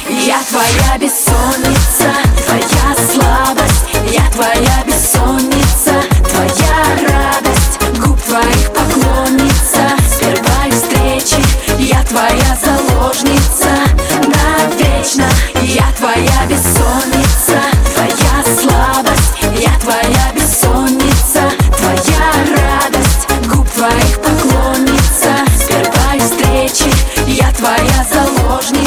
Я твоя бессонница, твоя слабость. Я твоя бессонница, твоя радость. Губ твоих поклонница с первой встречи. Я твоя заложница навечно. Я твоя бессонница, твоя слабость. Я твоя бессонница, твоя радость. Губ твоих поклонница с первой встречи. Я твоя заложница.